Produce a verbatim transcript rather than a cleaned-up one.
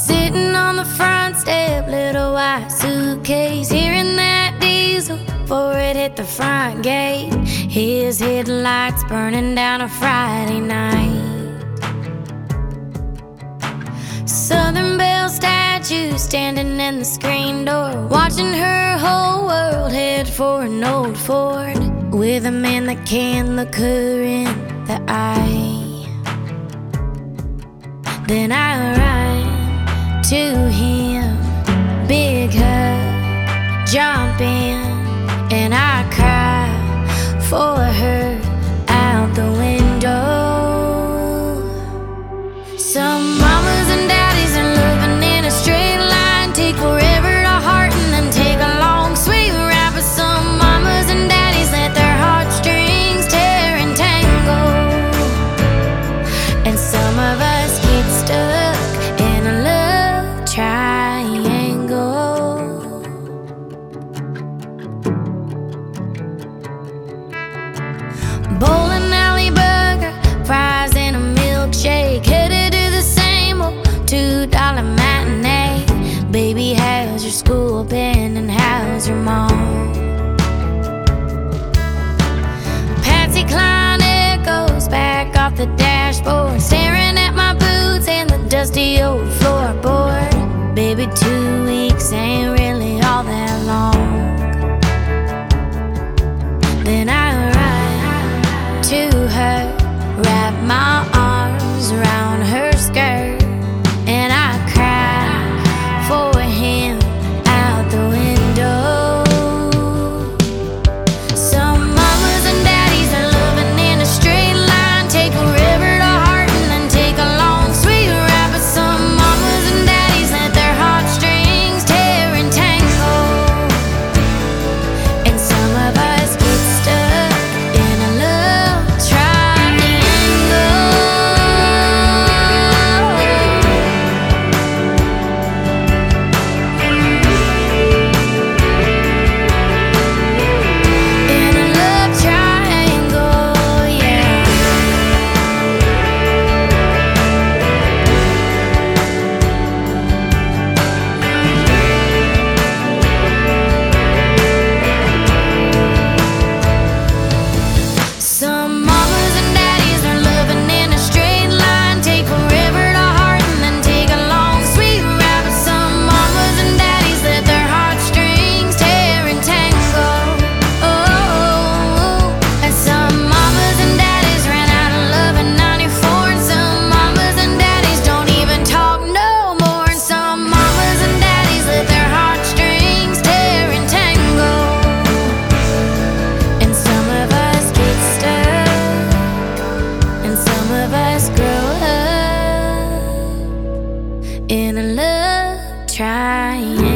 Sitting on the front step, little white suitcase, hearing that diesel before it hit the front gate. His headlights burning down a Friday night. Southern Belle statue standing in the screen door, watching her whole world head for an old Ford, with a man that can look her in the eye. Then I run to him, big hug, jump in, and I cry for her out the window. Some mamas and daddies are living in a straight line, take forever to heart and then take a long sweet ride. But some mamas and daddies let their heartstrings tear and tangle, and some of us get stuck in a love triangle. Bowling alley burger, fries and a milkshake, headed to the same old two dollar matinee. Baby, how's your school been and how's your mom? Patsy Cline echoes back off the dashboard, staring at my boots and the dusty old floorboard. Baby, two weeks ain't really all that long. Then I run to her, wrap my arms around her skirt, and I cry for him out the window. Some mamas and daddies are living in a straight line, take forever to heart and then take a long sweet ride. But some mamas and daddies let their heartstrings tear and tangle, and some of us get stuck in a love triangle. In a love triangle, yeah. Some mamas and daddies are living in a straight line, take forever to heart and then take a long sweet ride. But some mamas and daddies let their heartstrings tear and tangle. Oh, and some mamas and daddies ran out of love in ninety-four, and some mamas and daddies don't even talk no more. And some mamas and daddies let their heartstrings tear and tangle, and some of us get stuck, and some of us grow up in a love triangle.